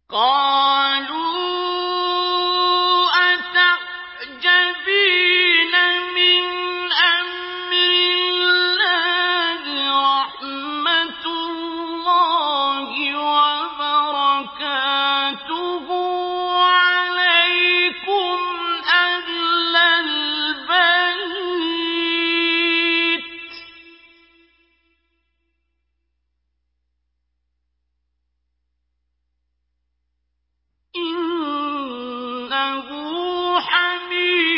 قَالُوا أَتَعْجَبِينَ مِنْ أَمْرِ اللَّهِ رَحْمَتُ اللَّهِ وَبَرَكَاتُهُ عَلَيْكُمْ أَهْلَ الْبَيْتِ إِنَّهُ حَمِيدٌ